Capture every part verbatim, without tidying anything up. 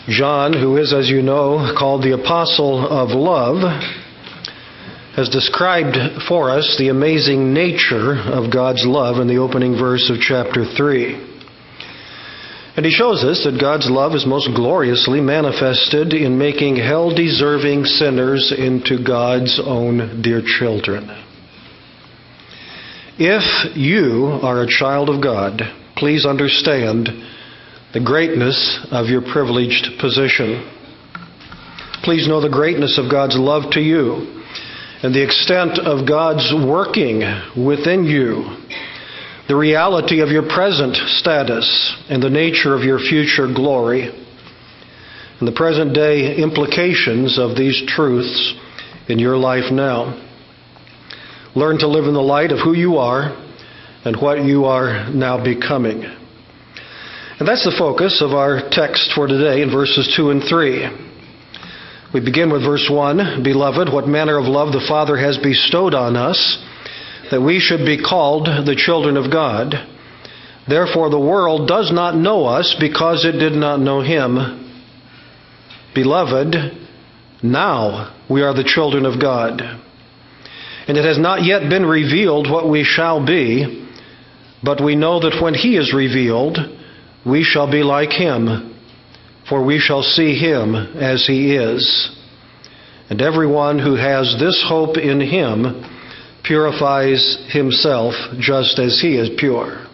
John, who is, as you know, called the Apostle of Love, has described for us the amazing nature of God's love in the opening verse of chapter three. And he shows us that God's love is most gloriously manifested in making hell-deserving sinners into God's own dear children. If you are a child of God, please understand the greatness of your privileged position. Please know the greatness of God's love to you and the extent of God's working within you, the reality of your present status and the nature of your future glory, and the present day implications of these truths in your life now. Learn to live in the light of who you are and what you are now becoming. And that's the focus of our text for today in verses two and three. We begin with verse one, Beloved, what manner of love the Father has bestowed on us, that we should be called the children of God. Therefore the world does not know us because it did not know Him. Beloved, now we are the children of God. And it has not yet been revealed what we shall be, but we know that when He is revealed, we shall be like Him, for we shall see Him as He is. And everyone who has this hope in Him purifies himself just as He is pure.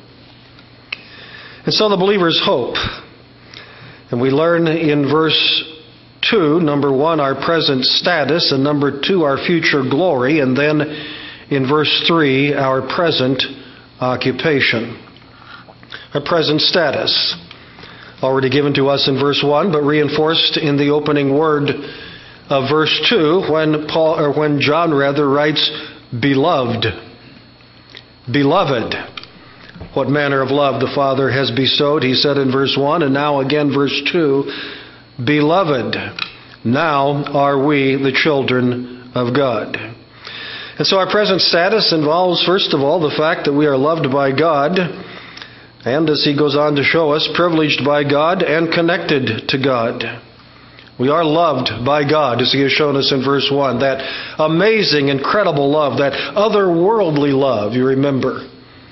And so the believer's hope. And we learn in verse two, number one, our present status, and number two, our future glory, and then in verse three, our present occupation. Our present status, already given to us in verse one, but reinforced in the opening word of verse two, when Paul, or when John rather writes, Beloved. Beloved. What manner of love the Father has bestowed, he said in verse one, and now again verse two, Beloved, now are we the children of God. And so our present status involves, first of all, the fact that we are loved by God, and as he goes on to show us, privileged by God and connected to God. We are loved by God, as he has shown us in verse one. That amazing, incredible love, that otherworldly love, you remember.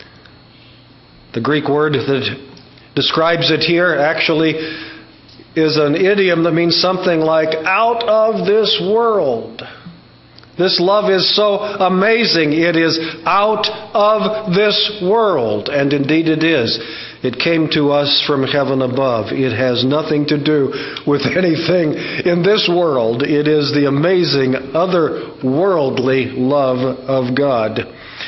The Greek word that describes it here actually is an idiom that means something like out of this world. This love is so amazing. It is out of this world. And indeed it is. It came to us from heaven above. It has nothing to do with anything in this world. It is the amazing, otherworldly love of God.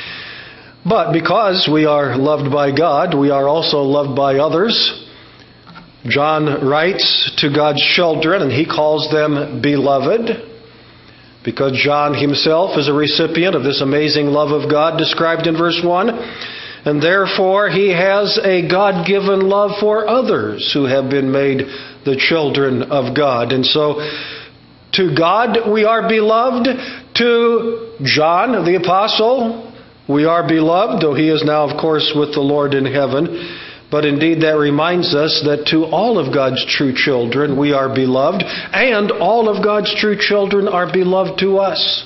But because we are loved by God, we are also loved by others. John writes to God's children, and he calls them beloved, because John himself is a recipient of this amazing love of God described in verse one. And therefore he has a God-given love for others who have been made the children of God. And so to God we are beloved. To John the Apostle we are beloved, though he is now of course with the Lord in heaven. But indeed that reminds us that to all of God's true children we are beloved, and all of God's true children are beloved to us.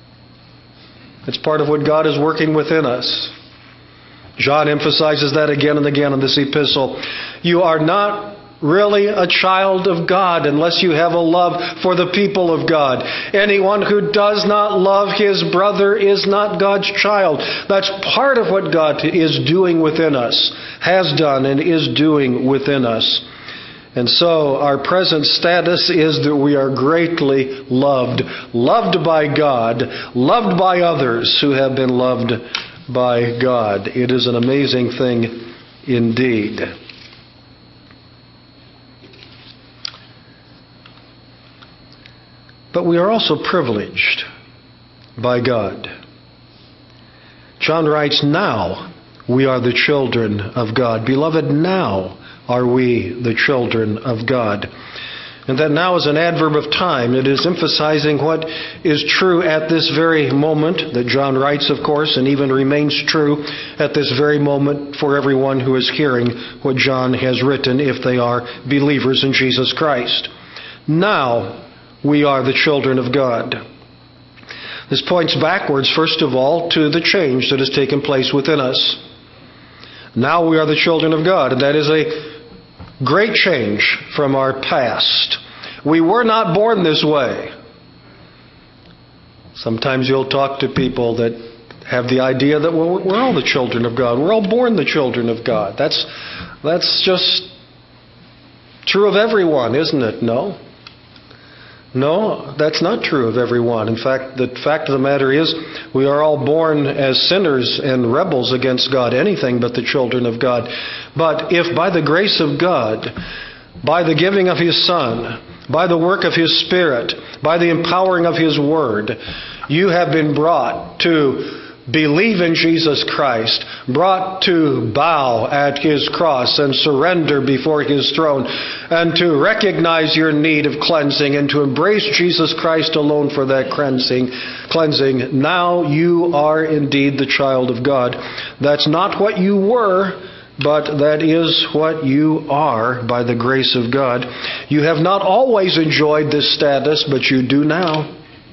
It's part of what God is working within us. John emphasizes that again and again in this epistle. You are not really a child of God unless you have a love for the people of God. Anyone who does not love his brother is not God's child. That's part of what God is doing within us, has done and is doing within us. And so our present status is that we are greatly loved. Loved by God, loved by others who have been loved by God. It is an amazing thing indeed. But we are also privileged by God. John writes, now we are the children of God. Beloved, now are we the children of God. And that now is an adverb of time. It is emphasizing what is true at this very moment, that John writes, of course, and even remains true at this very moment for everyone who is hearing what John has written, if they are believers in Jesus Christ. Now we are the children of God. This points backwards, first of all, to the change that has taken place within us. Now we are the children of God, and that is a great change from our past. We were not born this way. Sometimes you'll talk to people that have the idea that, well, we're all the children of God. We're all born the children of God. That's, that's just true of everyone, isn't it? No. No, that's not true of everyone. In fact, the fact of the matter is, we are all born as sinners and rebels against God, anything but the children of God. But if by the grace of God, by the giving of His Son, by the work of His Spirit, by the empowering of His Word, you have been brought to believe in Jesus Christ, brought to bow at His cross and surrender before His throne, and to recognize your need of cleansing and to embrace Jesus Christ alone for that cleansing, cleansing, now you are indeed the child of God. That's not what you were, but that is what you are by the grace of God. You have not always enjoyed this status, but you do now.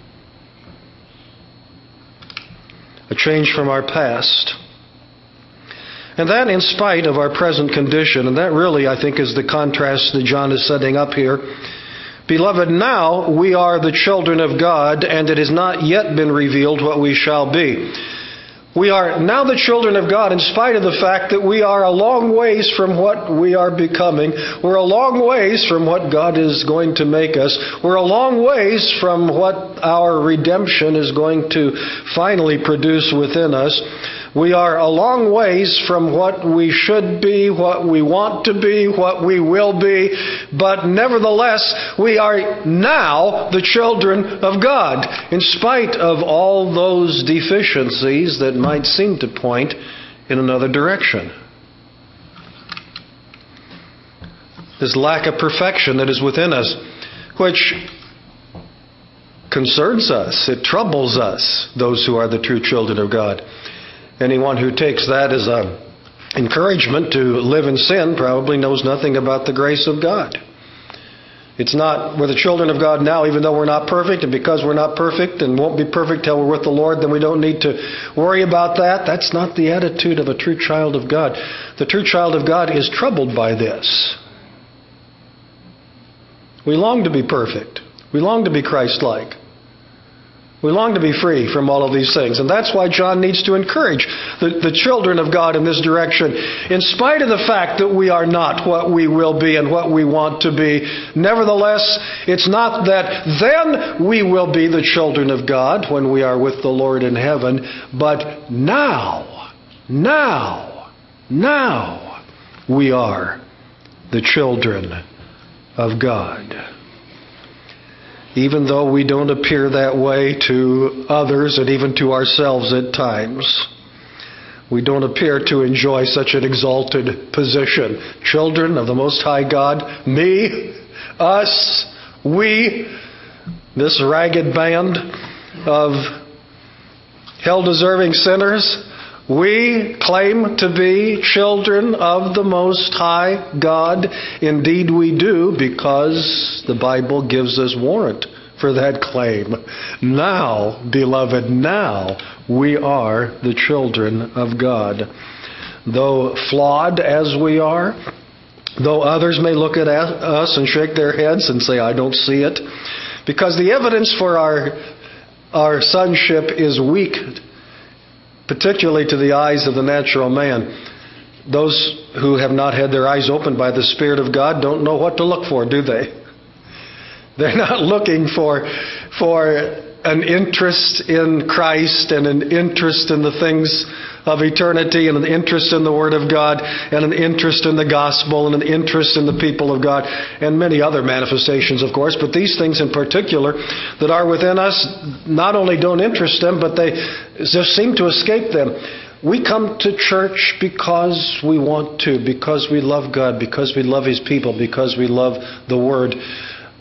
A change from our past. And that in spite of our present condition, and that really, I think, is the contrast that John is setting up here. Beloved, now we are the children of God, and it has not yet been revealed what we shall be. We are now the children of God in spite of the fact that we are a long ways from what we are becoming. We're a long ways from what God is going to make us. We're a long ways from what our redemption is going to finally produce within us. We are a long ways from what we should be, what we want to be, what we will be, but nevertheless, we are now the children of God, in spite of all those deficiencies that might seem to point in another direction. This lack of perfection that is within us, which concerns us, it troubles us, those who are the true children of God. Anyone who takes that as an encouragement to live in sin probably knows nothing about the grace of God. It's not, we're the children of God now, even though we're not perfect, and because we're not perfect and won't be perfect till we're with the Lord, then we don't need to worry about that. That's not the attitude of a true child of God. The true child of God is troubled by this. We long to be perfect. We long to be Christ-like. We long to be free from all of these things. And that's why John needs to encourage the, the children of God in this direction. In spite of the fact that we are not what we will be and what we want to be, nevertheless, it's not that then we will be the children of God when we are with the Lord in heaven, but now, now, now we are the children of God. Even though we don't appear that way to others and even to ourselves at times. We don't appear to enjoy such an exalted position. Children of the Most High God, me, us, we, this ragged band of hell-deserving sinners, we claim to be children of the Most High God. Indeed we do, because the Bible gives us warrant for that claim. Now, beloved, now we are the children of God. Though flawed as we are, though others may look at us and shake their heads and say, I don't see it, because the evidence for our, our sonship is weak, particularly to the eyes of the natural man. Those who have not had their eyes opened by the Spirit of God don't know what to look for, do they? They're not looking for, for an interest in Christ and an interest in the things of eternity and an interest in the Word of God and an interest in the gospel and an interest in the people of God and many other manifestations, of course. But these things in particular that are within us not only don't interest them, but they just seem to escape them. We come to church because we want to, because we love God, because we love His people, because we love the Word.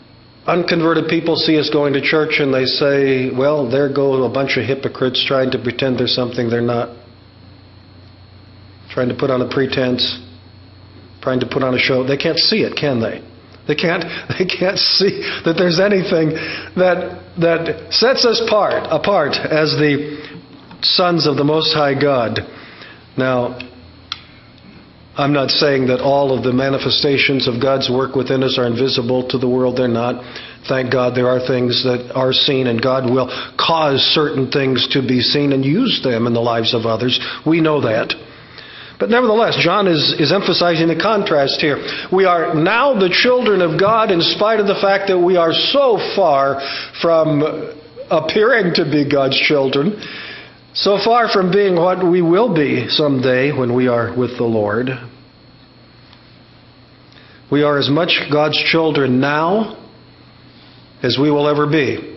unconverted people see us going to church and they say, well, there go a bunch of hypocrites trying to pretend they're something they're not. Trying to put on a pretense. Trying to put on a show. They can't see it, can they? They can't, they can't see that there's anything that, that sets us apart, apart as the sons of the Most High God. Now, I'm not saying that all of the manifestations of God's work within us are invisible to the world. They're not. Thank God there are things that are seen, and God will cause certain things to be seen and use them in the lives of others. We know that. But nevertheless, John is, is emphasizing the contrast here. We are now the children of God in spite of the fact that we are so far from appearing to be God's children, so far from being what we will be someday when we are with the Lord. We are as much God's children now as we will ever be.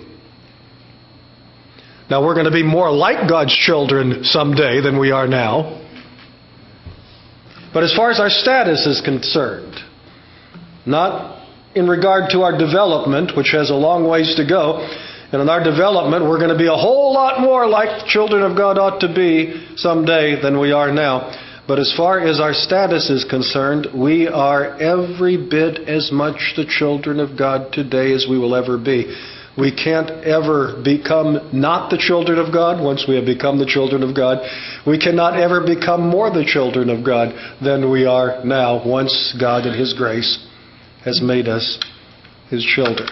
Now, we're going to be more like God's children someday than we are now. But as far as our status is concerned, not in regard to our development, which has a long ways to go, and in our development, we're going to be a whole lot more like the children of God ought to be someday than we are now. But as far as our status is concerned, we are every bit as much the children of God today as we will ever be. We can't ever become not the children of God once we have become the children of God. We cannot ever become more the children of God than we are now once God in His grace has made us His children.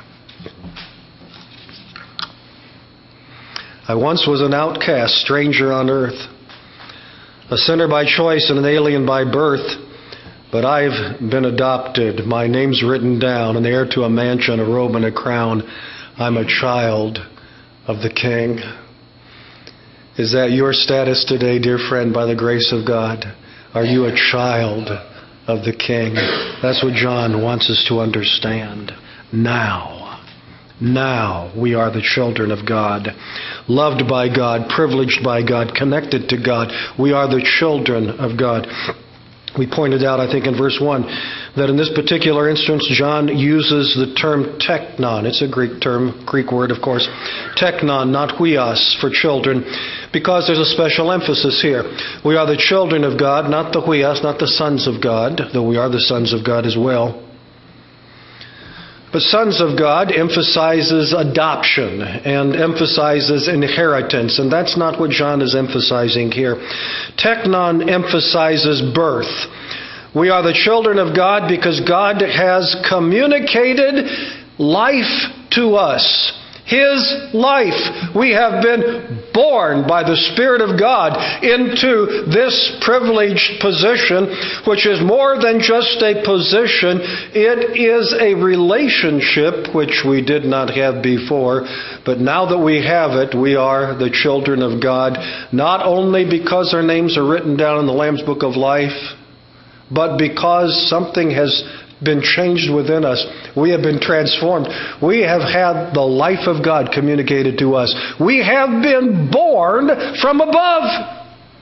I once was an outcast, stranger on earth, a sinner by choice and an alien by birth, but I've been adopted. My name's written down, an heir to a mansion, a robe, and a crown. I'm a child of the King. Is that your status today, dear friend, by the grace of God? Are you a child of the King? That's what John wants us to understand. Now. Now we are the children of God, loved by God, privileged by God, connected to God. We are the children of God. We pointed out, I think, in verse one, that in this particular instance, John uses the term teknon. It's a Greek term, Greek word, of course. Teknon, not huios, for children, because there's a special emphasis here. We are the children of God, not the huios, not the sons of God, though we are the sons of God as well. But sons of God emphasizes adoption and emphasizes inheritance, and that's not what John is emphasizing here. Teknon emphasizes birth. We are the children of God because God has communicated life to us. His life. We have been born by the Spirit of God into this privileged position, which is more than just a position. It is a relationship which we did not have before. But now that we have it, we are the children of God, not only because our names are written down in the Lamb's Book of Life, but because something has been changed within us. We have been transformed. We have had the life of God communicated to us. We have been born from above.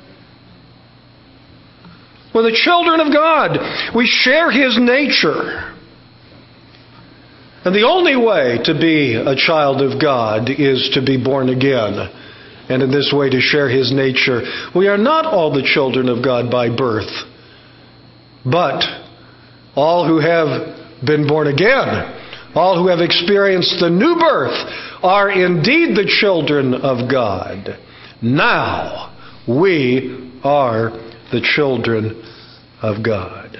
We're the children of God. We share His nature. And the only way to be a child of God is to be born again. And in this way to share His nature. We are not all the children of God by birth, but all who have been born again, all who have experienced the new birth, are indeed the children of God. Now we are the children of God.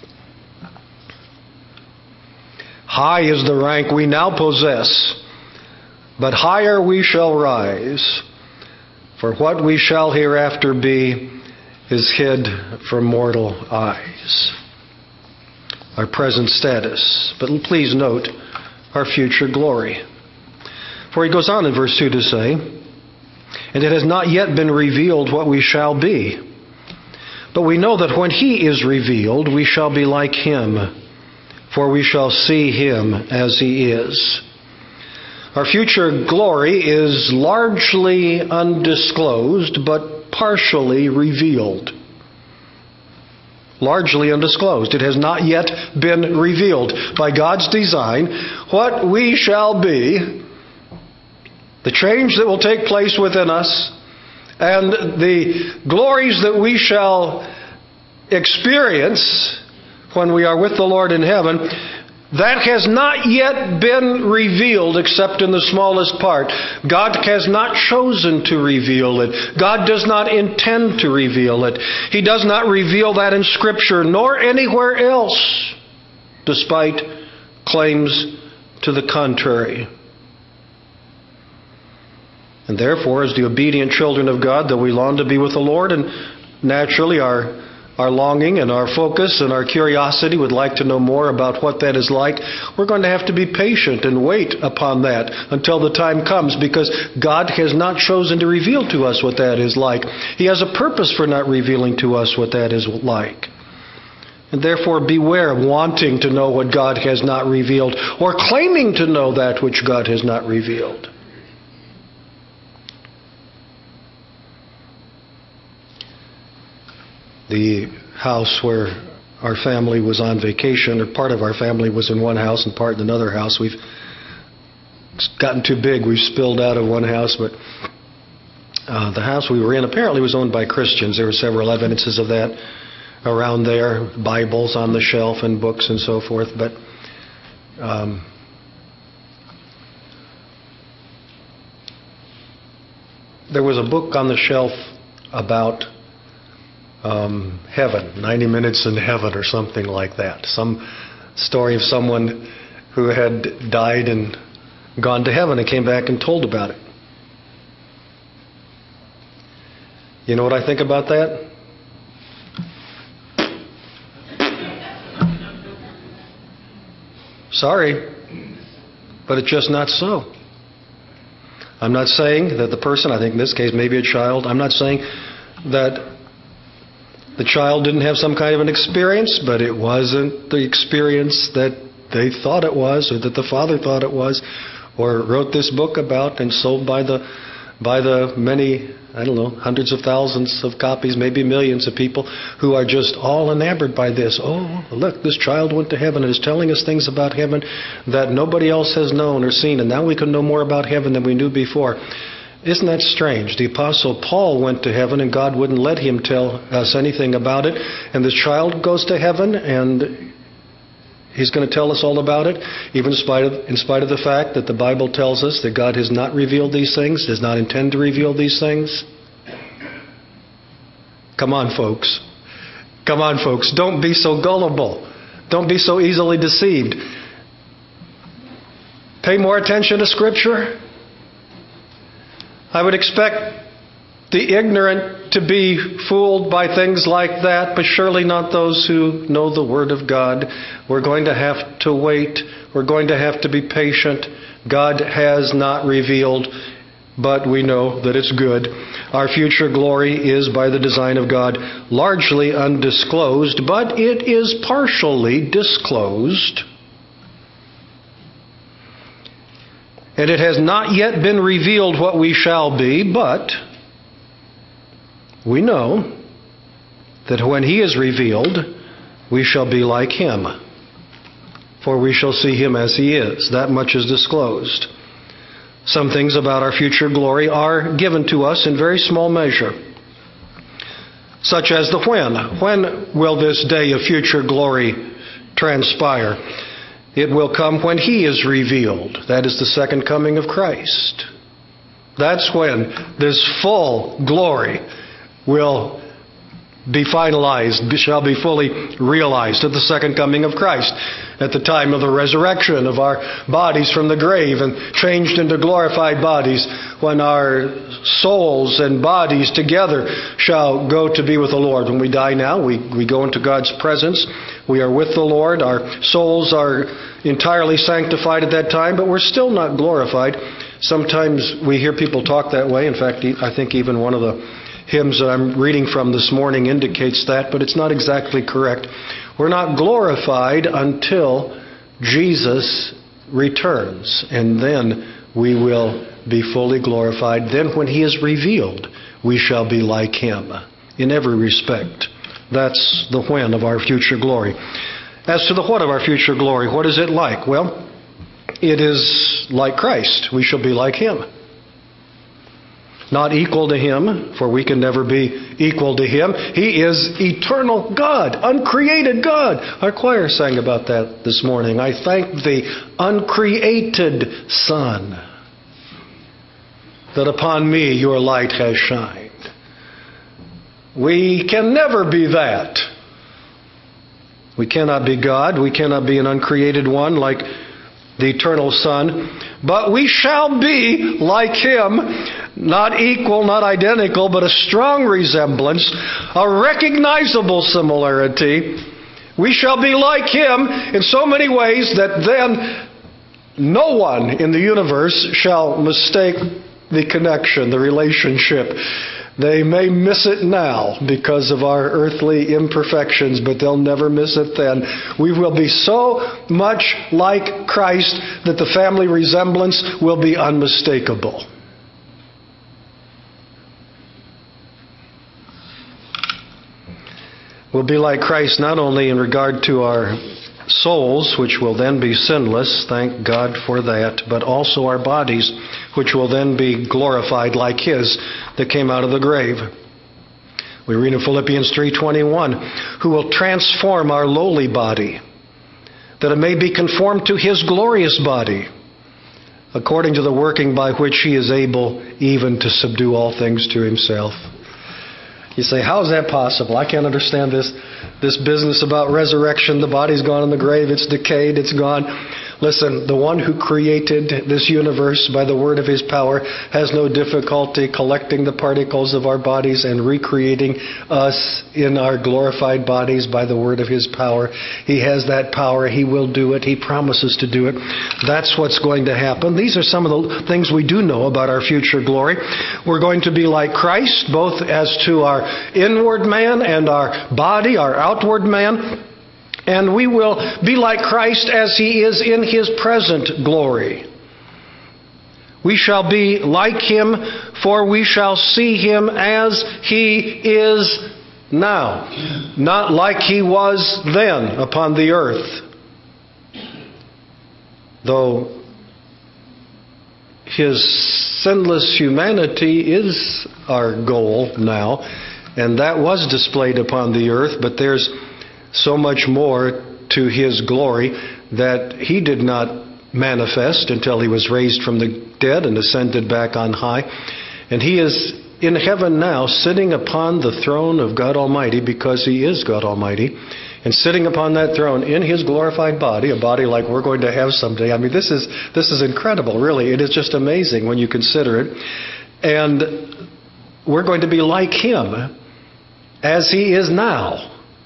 High is the rank we now possess, but higher we shall rise. For what we shall hereafter be is hid from mortal eyes. Our present status, but please note our future glory. For he goes on in verse two to say, and it has not yet been revealed what we shall be. But we know that when He is revealed, we shall be like Him, for we shall see Him as He is. Our future glory is largely undisclosed, but partially revealed. largely undisclosed. It has not yet been revealed by God's design what we shall be, the change that will take place within us, and the glories that we shall experience when we are with the Lord in heaven. That has not yet been revealed except in the smallest part. God has not chosen to reveal it. God does not intend to reveal it. He does not reveal that in Scripture nor anywhere else, despite claims to the contrary. And therefore, as the obedient children of God, that we long to be with the Lord, and naturally our Our longing and our focus and our curiosity would like to know more about what that is like, we're going to have to be patient and wait upon that until the time comes, because God has not chosen to reveal to us what that is like. He has a purpose for not revealing to us what that is like. And therefore beware of wanting to know what God has not revealed, or claiming to know that which God has not revealed. The house where our family was on vacation, or part of our family was in one house and part in another house. We've gotten too big. We've spilled out of one house, but uh, the house we were in apparently was owned by Christians. There were several evidences of that around there, Bibles on the shelf and books and so forth. But um, there was a book on the shelf about Um, heaven, ninety minutes in heaven or something like that. Some story of someone who had died and gone to heaven and came back and told about it. You know what I think about that? Sorry, but it's just not so. I'm not saying that the person, I think in this case maybe a child, I'm not saying that the child didn't have some kind of an experience, but it wasn't the experience that they thought it was, or that the father thought it was, or wrote this book about and sold by the by the many, I don't know, hundreds of thousands of copies, maybe millions of people who are just all enamored by this. Oh, look, this child went to heaven and is telling us things about heaven that nobody else has known or seen, and now we can know more about heaven than we knew before. Isn't that strange? The Apostle Paul went to heaven and God wouldn't let him tell us anything about it. And this child goes to heaven and he's going to tell us all about it, even in spite of, in spite of the fact that the Bible tells us that God has not revealed these things, does not intend to reveal these things. Come on, folks. Come on, folks. Don't be so gullible. Don't be so easily deceived. Pay more attention to Scripture. I would expect the ignorant to be fooled by things like that, but surely not those who know the Word of God. We're going to have to wait. We're going to have to be patient. God has not revealed, but we know that it's good. Our future glory is, by the design of God, largely undisclosed, but it is partially disclosed. And it has not yet been revealed what we shall be, but we know that when He is revealed, we shall be like Him. For we shall see Him as He is. That much is disclosed. Some things about our future glory are given to us in very small measure, such as the when. When will this day of future glory transpire? It will come when He is revealed. That is the second coming of Christ. That's when this full glory will be finalized, shall be fully realized at the second coming of Christ, at the time of the resurrection of our bodies from the grave and changed into glorified bodies, when our souls and bodies together shall go to be with the Lord. When we die now, we, we go into God's presence. We are with the Lord. Our souls are entirely sanctified at that time, but we're still not glorified. Sometimes we hear people talk that way. In fact, I think even one of the hymns that I'm reading from this morning indicates that, but it's not exactly correct. We're not glorified until Jesus returns, and then we will be fully glorified. Then when He is revealed, we shall be like Him in every respect, That's the when of our future glory. As to the what of our future glory, what is it like? Well, it is like Christ. We shall be like Him. Not equal to Him, for we can never be equal to Him. He is eternal God, uncreated God. Our choir sang about that this morning. I thank Thee, uncreated Son, that upon me your light has shined. We can never be that. We cannot be God. We cannot be an uncreated one like the eternal Son. But we shall be like Him, not equal, not identical, but a strong resemblance, a recognizable similarity. We shall be like Him in so many ways that then no one in the universe shall mistake the connection, the relationship. They may miss it now because of our earthly imperfections, but they'll never miss it then. We will be so much like Christ that the family resemblance will be unmistakable. We'll be like Christ not only in regard to our souls, which will then be sinless, thank God for that, but also our bodies, which will then be glorified like His that came out of the grave. We read in Philippians three twenty-one, who will transform our lowly body, that it may be conformed to His glorious body, according to the working by which He is able even to subdue all things to Himself. You say, how is that possible? I can't understand this, this business about resurrection. The body's gone in the grave. It's decayed. It's gone. Listen, the one who created this universe by the word of His power has no difficulty collecting the particles of our bodies and recreating us in our glorified bodies by the word of His power. He has that power. He will do it. He promises to do it. That's what's going to happen. These are some of the things we do know about our future glory. We're going to be like Christ, both as to our inward man and our body, our outward man. And we will be like Christ as He is in His present glory. We shall be like Him, for we shall see Him as He is now, not like He was then upon the earth. Though His sinless humanity is our goal now, and that was displayed upon the earth, but there's so much more to His glory that He did not manifest until He was raised from the dead and ascended back on high. And He is in heaven now, sitting upon the throne of God Almighty, because He is God Almighty, and sitting upon that throne in His glorified body, a body like we're going to have someday. I mean, this is this is incredible, really. It is just amazing when you consider it. And we're going to be like Him as He is now.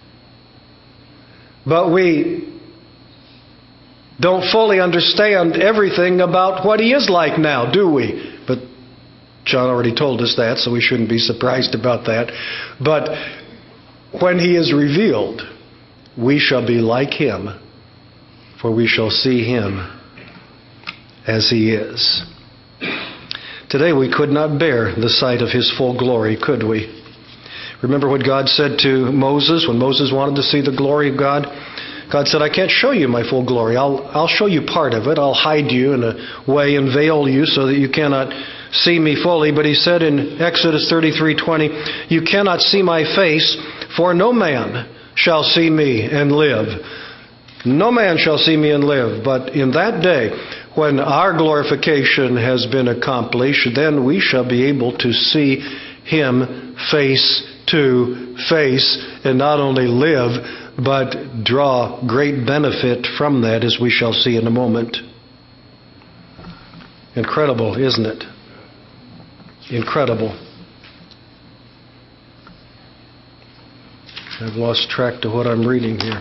But we don't fully understand everything about what He is like now, do we? But John already told us that, so we shouldn't be surprised about that. But when He is revealed, we shall be like Him, for we shall see Him as He is. Today we could not bear the sight of His full glory, could we? Remember what God said to Moses when Moses wanted to see the glory of God? God said, I can't show you my full glory. I'll, I'll show you part of it. I'll hide you in a way and veil you so that you cannot see me fully. But He said in Exodus thirty-three twenty, you cannot see my face, for no man shall see me and live. No man shall see me and live. But in that day, when our glorification has been accomplished, then we shall be able to see Him face to face, and not only live, but draw great benefit from that, as we shall see in a moment. Incredible, isn't it? Incredible. I've lost track to what I'm reading here.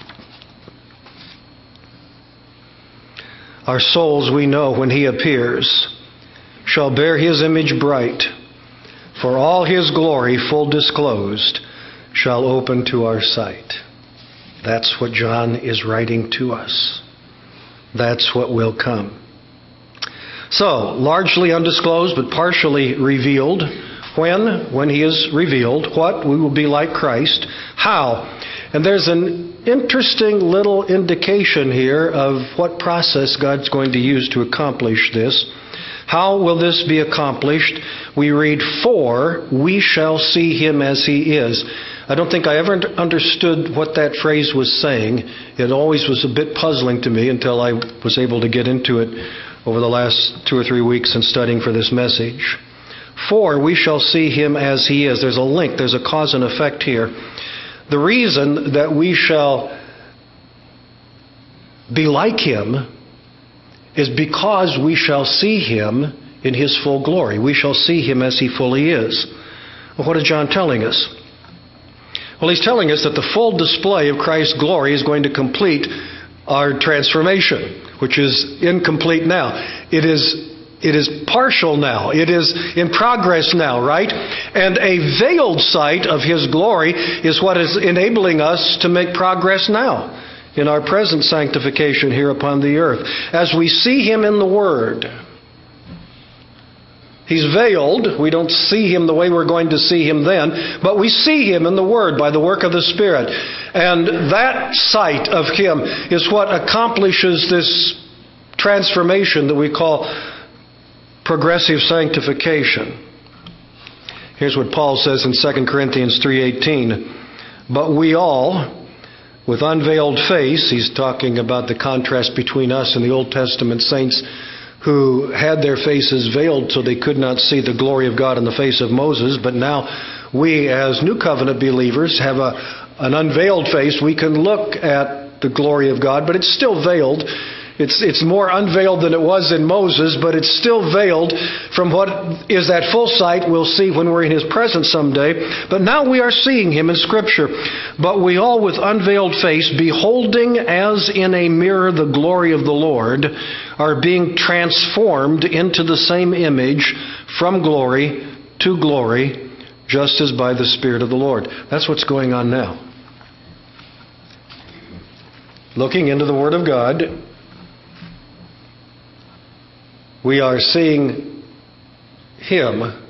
Our souls, we know, when He appears, shall bear His image bright, for all His glory, full disclosed, shall open to our sight. That's what John is writing to us. That's what will come. So, largely undisclosed but partially revealed, When? When he is revealed. What? We will be like Christ. How? And there's an interesting little indication here of what process God's going to use to accomplish this. How will this be accomplished? We read, for we shall see him as he is. I don't think I ever understood what that phrase was saying. It always was a bit puzzling to me until I was able to get into it over the last two or three weeks in studying for this message. For we shall see him as he is. There's a link, there's a cause and effect here. The reason that we shall be like him is because we shall see him in his full glory. We shall see him as he fully is. Well, what is John telling us? Well, he's telling us that the full display of Christ's glory is going to complete our transformation, which is incomplete now. It is It is partial now. It is in progress now, right? And a veiled sight of his glory is what is enabling us to make progress now in our present sanctification here upon the earth. As we see him in the Word, he's veiled. We don't see him the way we're going to see him then, but we see him in the Word by the work of the Spirit. And that sight of him is what accomplishes this transformation that we call progressive sanctification. Here's what Paul says in Second Corinthians three eighteen. But we all, with unveiled face, he's talking about the contrast between us and the Old Testament saints who had their faces veiled so they could not see the glory of God in the face of Moses. But now we as New Covenant believers have a, an unveiled face. We can look at the glory of God, but it's still veiled. It's, it's more unveiled than it was in Moses, but it's still veiled from what is that full sight we'll see when we're in his presence someday. But now we are seeing him in Scripture. But we all with unveiled face, beholding as in a mirror the glory of the Lord, are being transformed into the same image from glory to glory, just as by the Spirit of the Lord. That's what's going on now. Looking into the Word of God, we are seeing him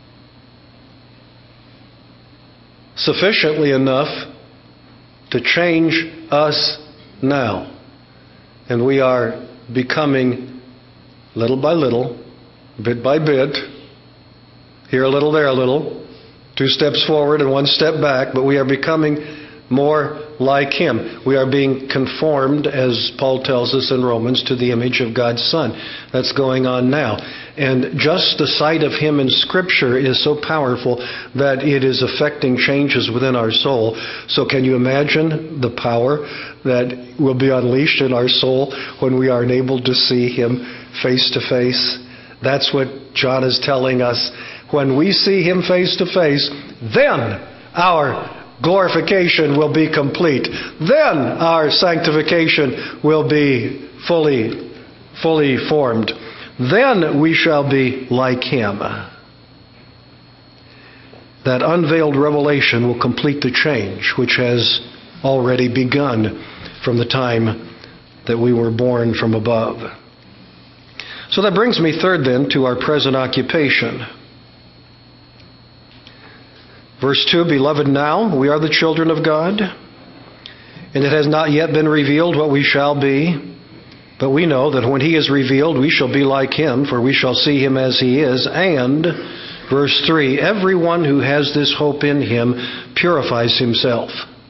sufficiently enough to change us now. And we are becoming, little by little, bit by bit, here a little, there a little, two steps forward and one step back, but we are becoming more like him. We are being conformed, as Paul tells us in Romans, to the image of God's Son. That's going on now. And just the sight of him in Scripture is so powerful that it is affecting changes within our soul. So can you imagine the power that will be unleashed in our soul when we are enabled to see him face to face? That's what John is telling us. When we see him face to face, then our glorification will be complete. Then our sanctification will be fully, fully formed. Then we shall be like him. That unveiled revelation will complete the change which has already begun from the time that we were born from above. So that brings me third then to our present occupation. Verse two, Beloved, now we are the children of God, and it has not yet been revealed what we shall be. But we know that when he is revealed, we shall be like him, for we shall see him as he is. And, verse three, everyone who has this hope in him purifies himself,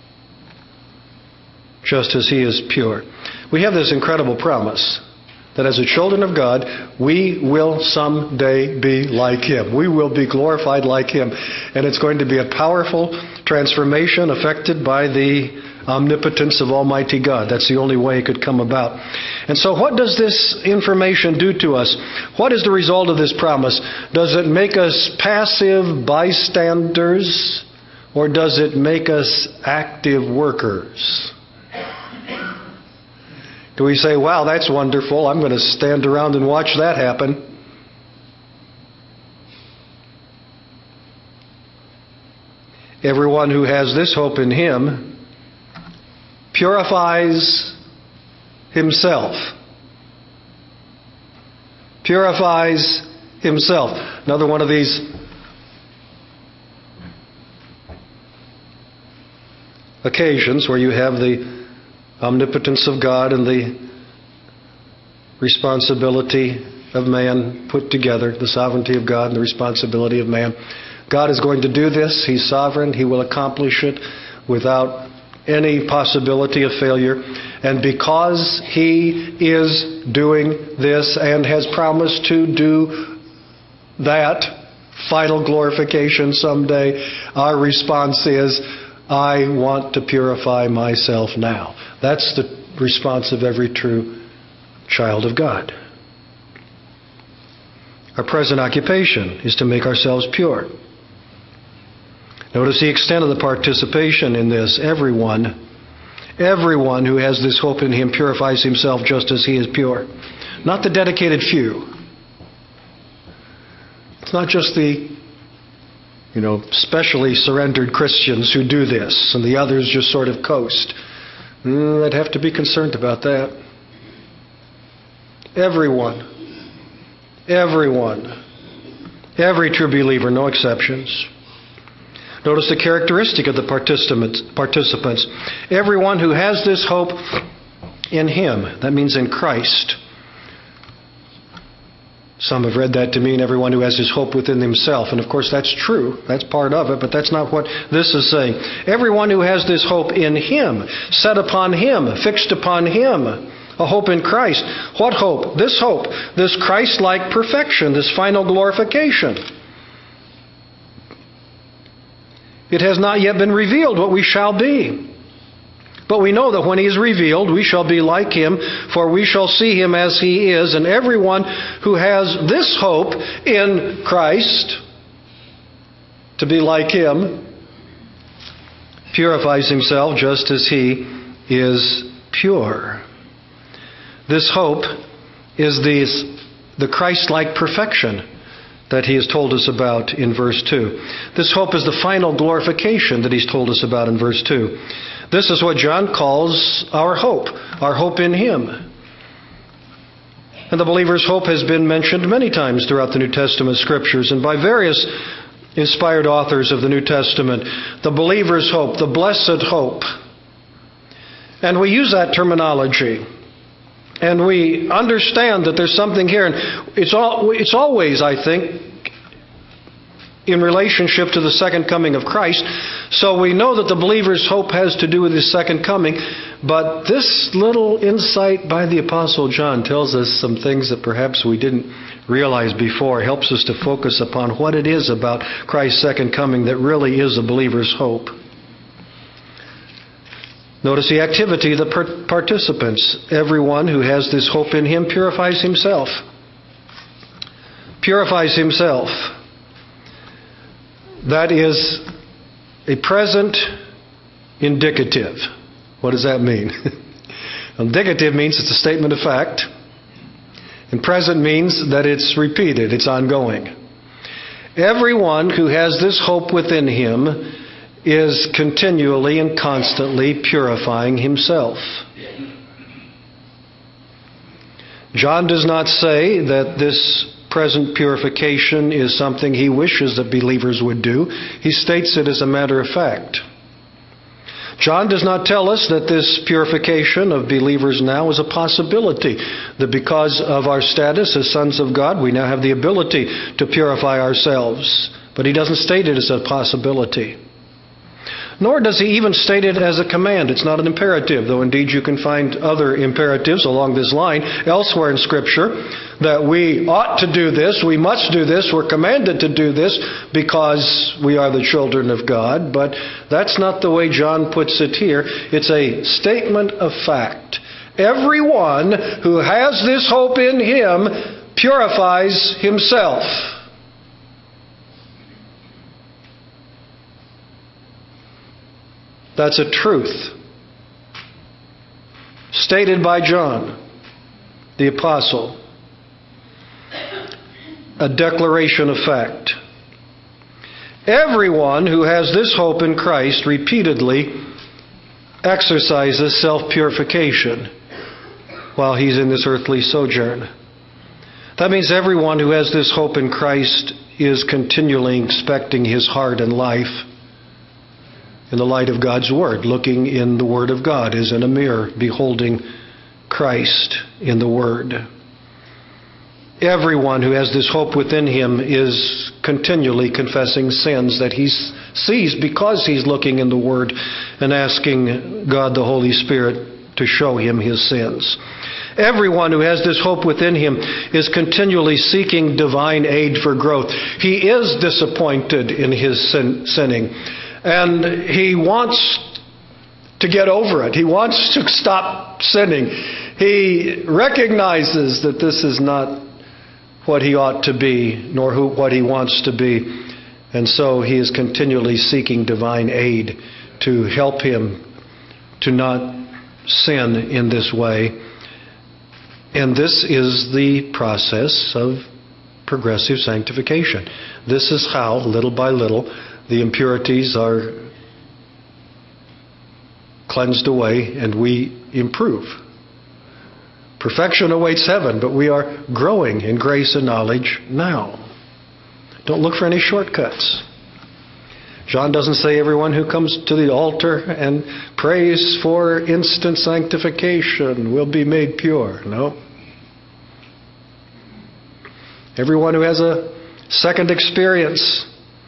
just as he is pure. We have this incredible promise that as the children of God, we will someday be like him. We will be glorified like him. And it's going to be a powerful transformation affected by the omnipotence of Almighty God. That's the only way it could come about. And so what does this information do to us? What is the result of this promise? Does it make us passive bystanders, or does it make us active workers? Do we say, wow, that's wonderful, I'm going to stand around and watch that happen? Everyone who has this hope in him purifies himself. Purifies himself. Another one of these occasions where you have the omnipotence of God and the responsibility of man put together, the sovereignty of God and the responsibility of man. God is going to do this. He's sovereign. He will accomplish it without any possibility of failure. And because He is doing this and has promised to do that final glorification someday, our response is, I want to purify myself now. That's the response of every true child of God. Our present occupation is to make ourselves pure. Notice the extent of the participation in this. Everyone, everyone who has this hope in Him purifies himself just as He is pure. Not the dedicated few. It's not just the, you know, specially surrendered Christians who do this and the others just sort of coast. Mm, I'd have to be concerned about that. Everyone. Everyone. Every true believer, no exceptions. Notice the characteristic of the participants. participants. Everyone who has this hope in Him, that means in Christ. Some have read that to mean everyone who has his hope within himself. And of course that's true. That's part of it, but that's not what this is saying. Everyone who has this hope in Him, set upon Him, fixed upon Him, a hope in Christ. What hope? This hope, this Christ-like perfection, this final glorification. It has not yet been revealed what we shall be. But we know that when He is revealed, we shall be like Him, for we shall see Him as He is. And everyone who has this hope in Christ, to be like Him, purifies himself just as He is pure. This hope is the, the Christ-like perfection that He has told us about in verse two. This hope is the final glorification that He's told us about in verse two. This is what John calls our hope, our hope in Him. And the believer's hope has been mentioned many times throughout the New Testament Scriptures and by various inspired authors of the New Testament. The believer's hope, the blessed hope. And we use that terminology. And we understand that there's something here. And it's, all, it's always, I think, in relationship to the second coming of Christ. So we know that the believer's hope has to do with His second coming. But this little insight by the Apostle John tells us some things that perhaps we didn't realize before. It helps us to focus upon what it is about Christ's second coming that really is a believer's hope. Notice the activity of the participants. Everyone who has this hope in Him purifies himself. Purifies himself. That is a present indicative. What does that mean? Indicative means it's a statement of fact. And present means that it's repeated, it's ongoing. Everyone who has this hope within him is continually and constantly purifying himself. John does not say that this present purification is something he wishes that believers would do. He states it as a matter of fact. John does not tell us that this purification of believers now is a possibility, that because of our status as sons of God, we now have the ability to purify ourselves. But he doesn't state it as a possibility. Nor does he even state it as a command. It's not an imperative, though indeed you can find other imperatives along this line elsewhere in Scripture, that we ought to do this, we must do this, we're commanded to do this because we are the children of God. But that's not the way John puts it here. It's a statement of fact. Everyone who has this hope in Him purifies himself. That's a truth stated by John, the apostle. A declaration of fact. Everyone who has this hope in Christ repeatedly exercises self-purification while he's in this earthly sojourn. That means everyone who has this hope in Christ is continually inspecting his heart and life in the light of God's Word. Looking in the Word of God as in a mirror, beholding Christ in the Word. Everyone who has this hope within him is continually confessing sins that he sees because he's looking in the Word and asking God the Holy Spirit to show him his sins. Everyone who has this hope within him is continually seeking divine aid for growth. He is disappointed in his sin, sinning, and he wants to get over it. He wants to stop sinning. He recognizes that this is not what he ought to be, nor who, what he wants to be. And so he is continually seeking divine aid to help him to not sin in this way. And this is the process of progressive sanctification. This is how, little by little, the impurities are cleansed away and we improve. Perfection awaits heaven, but we are growing in grace and knowledge now. Don't look for any shortcuts. John doesn't say everyone who comes to the altar and prays for instant sanctification will be made pure. No. Everyone who has a second experience.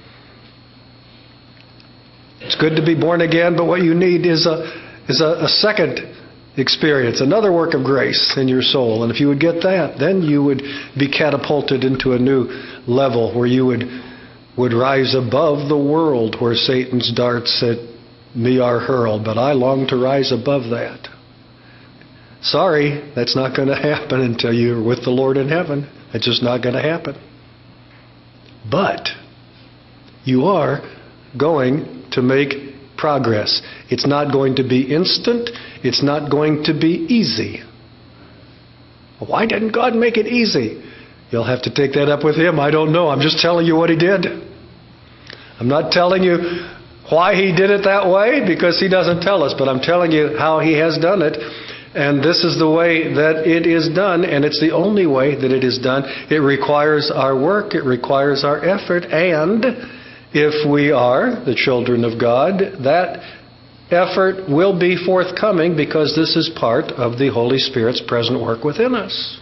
It's good to be born again, but what you need is a is a, a second experience, another work of grace in your soul. And if you would get that, then you would be catapulted into a new level where you would would rise above the world where Satan's darts at me are hurled. But I long to rise above that. Sorry, that's not going to happen until you're with the Lord in heaven. It's just not going to happen. But you are going to make progress. It's not going to be instant. It's not going to be easy. Why didn't God make it easy? You'll have to take that up with Him. I don't know. I'm just telling you what He did. I'm not telling you why He did it that way, because He doesn't tell us, but I'm telling you how He has done it. And this is the way that it is done, and it's the only way that it is done. It requires our work. It requires our effort. And if we are the children of God, that effort will be forthcoming because this is part of the Holy Spirit's present work within us.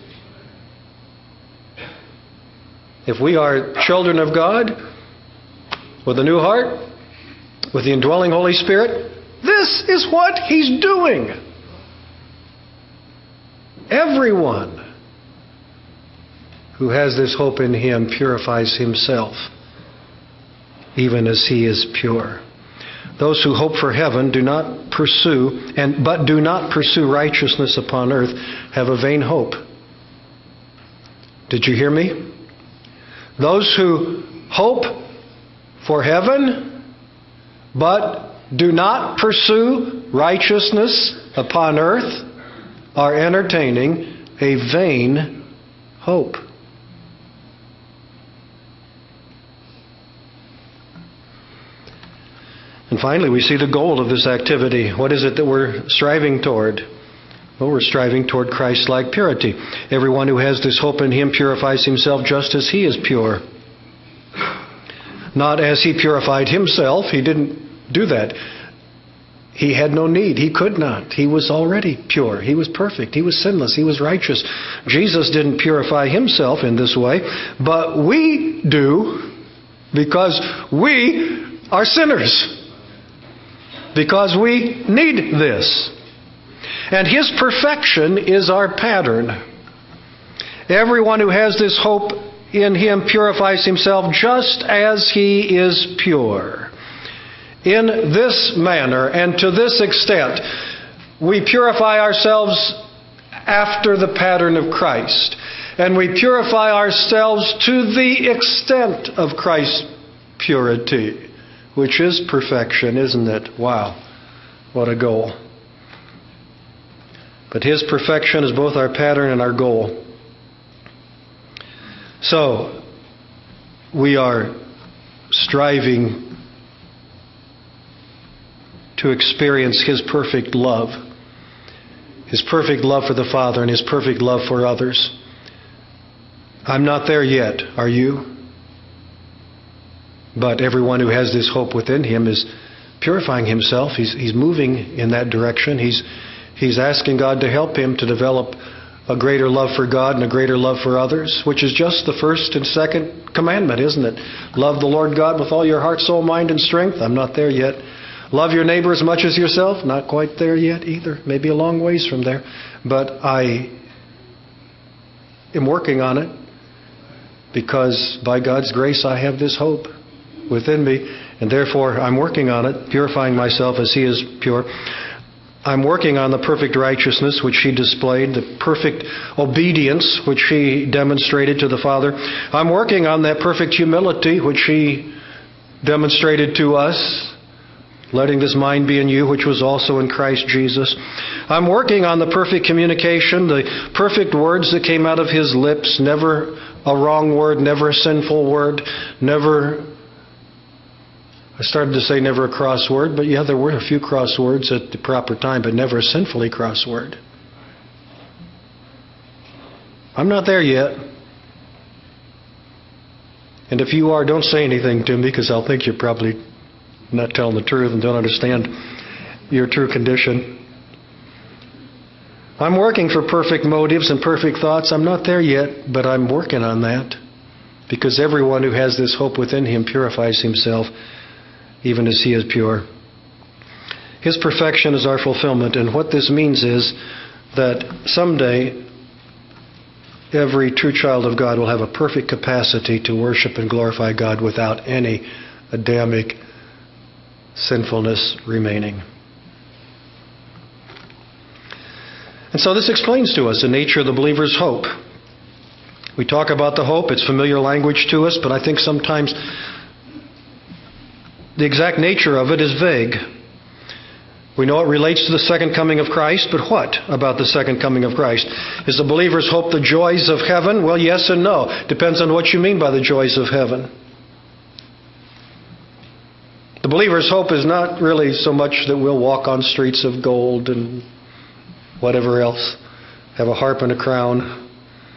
If we are children of God with a new heart, with the indwelling Holy Spirit, this is what He's doing. Everyone who has this hope in Him purifies himself, even as He is pure. Those who hope for heaven do not pursue, and but do not pursue righteousness upon earth, have a vain hope. Did you hear me? Those who hope for heaven, but do not pursue righteousness upon earth, are entertaining a vain hope. And finally, we see the goal of this activity. What is it that we're striving toward? Well, we're striving toward Christ-like purity. Everyone who has this hope in Him purifies himself just as He is pure. Not as He purified Himself. He didn't do that. He had no need. He could not. He was already pure. He was perfect. He was sinless. He was righteous. Jesus didn't purify Himself in this way, but we do because we are sinners. Because we need this. And His perfection is our pattern. Everyone who has this hope in Him purifies himself just as He is pure. In this manner and to this extent, we purify ourselves after the pattern of Christ. And we purify ourselves to the extent of Christ's purity, which is perfection, isn't it? Wow, what a goal. But His perfection is both our pattern and our goal. So, we are striving to experience His perfect love. His perfect love for the Father and His perfect love for others. I'm not there yet. Are you? But everyone who has this hope within him is purifying himself. He's, he's moving in that direction. He's, he's asking God to help him to develop a greater love for God and a greater love for others, which is just the first and second commandment, isn't it? Love the Lord God with all your heart, soul, mind, and strength. I'm not there yet. Love your neighbor as much as yourself. Not quite there yet either. Maybe a long ways from there. But I am working on it because by God's grace I have this hope within me. And therefore I'm working on it, purifying myself as He is pure. I'm working on the perfect righteousness which He displayed, the perfect obedience which He demonstrated to the Father. I'm working on that perfect humility which He demonstrated to us, letting this mind be in you, which was also in Christ Jesus. I'm working on the perfect communication, the perfect words that came out of His lips, never a wrong word, never a sinful word, never... I started to say never a cross word, but yeah, there were a few cross words at the proper time, but never a sinfully cross word. I'm not there yet. And if you are, don't say anything to me, because I'll think you're probably not telling the truth and don't understand your true condition. I'm working for perfect motives and perfect thoughts. I'm not there yet, but I'm working on that, because everyone who has this hope within him purifies himself even as He is pure. His perfection is our fulfillment, and what this means is that someday every true child of God will have a perfect capacity to worship and glorify God without any Adamic sinfulness remaining. And so this explains to us the nature of the believer's hope. We talk about the hope, it's familiar language to us, but I think sometimes the exact nature of it is vague. We know it relates to the second coming of Christ, but what about the second coming of Christ? Is the believer's hope the joys of heaven? Well, yes and no. Depends on what you mean by the joys of heaven. The believer's hope is not really so much that we'll walk on streets of gold and whatever else, have a harp and a crown.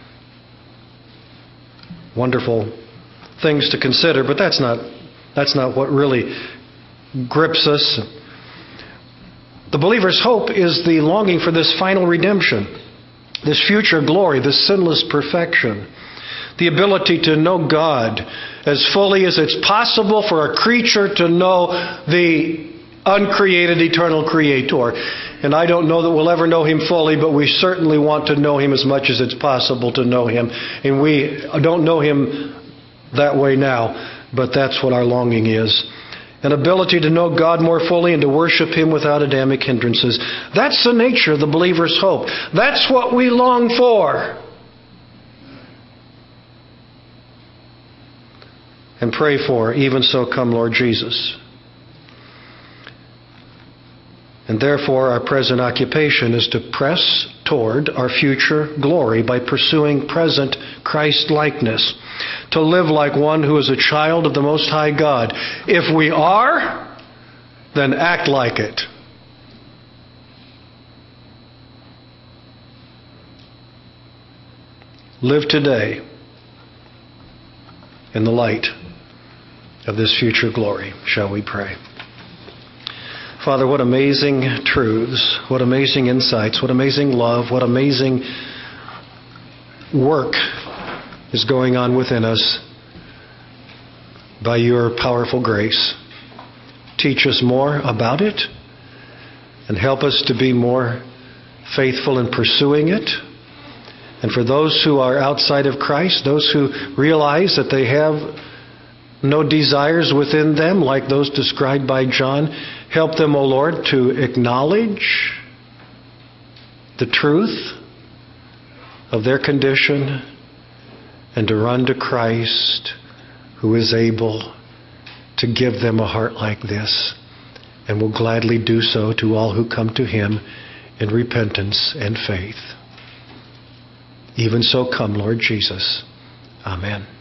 Wonderful things to consider, but that's not That's not what really grips us. The believer's hope is the longing for this final redemption, this future glory, this sinless perfection, the ability to know God as fully as it's possible for a creature to know the uncreated, eternal Creator. And I don't know that we'll ever know Him fully, but we certainly want to know Him as much as it's possible to know Him. And we don't know Him that way now. But that's what our longing is. An ability to know God more fully and to worship Him without Adamic hindrances. That's the nature of the believer's hope. That's what we long for. And pray for, even so come Lord Jesus. And therefore our present occupation is to press toward our future glory by pursuing present Christ-likeness. To live like one who is a child of the Most High God. If we are, then act like it. Live today in the light of this future glory. Shall we pray? Father, what amazing truths, what amazing insights, what amazing love, what amazing work is going on within us by your powerful grace. Teach us more about it and help us to be more faithful in pursuing it. And for those who are outside of Christ, those who realize that they have no desires within them like those described by John, help them, O Lord, to acknowledge the truth of their condition and to run to Christ, who is able to give them a heart like this, and will gladly do so to all who come to Him in repentance and faith. Even so come, Lord Jesus. Amen.